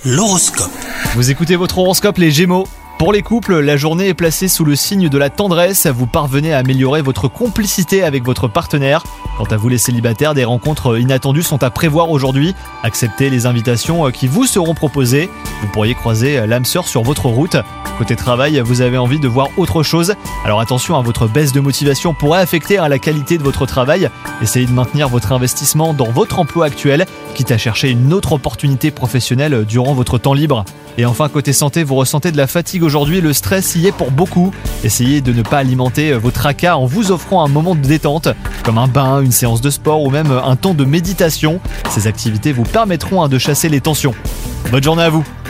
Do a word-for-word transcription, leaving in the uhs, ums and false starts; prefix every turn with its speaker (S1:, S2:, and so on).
S1: L'horoscope.
S2: Vous écoutez votre horoscope les Gémeaux. Pour les couples, la journée est placée sous le signe de la tendresse. Vous parvenez à améliorer votre complicité avec votre partenaire. Quant à vous les célibataires, des rencontres inattendues sont à prévoir aujourd'hui. Acceptez les invitations qui vous seront proposées. Vous pourriez croiser l'âme sœur sur votre route. Côté travail, vous avez envie de voir autre chose. Alors attention, à votre baisse de motivation pourrait affecter la qualité de votre travail. Essayez de maintenir votre investissement dans votre emploi actuel, quitte à chercher une autre opportunité professionnelle durant votre temps libre. Et enfin, côté santé, vous ressentez de la fatigue aujourd'hui, le stress y est pour beaucoup. Essayez de ne pas alimenter vos tracas en vous offrant un moment de détente, comme un bain, une séance de sport ou même un temps de méditation. Ces activités vous permettront de chasser les tensions. Bonne journée à vous!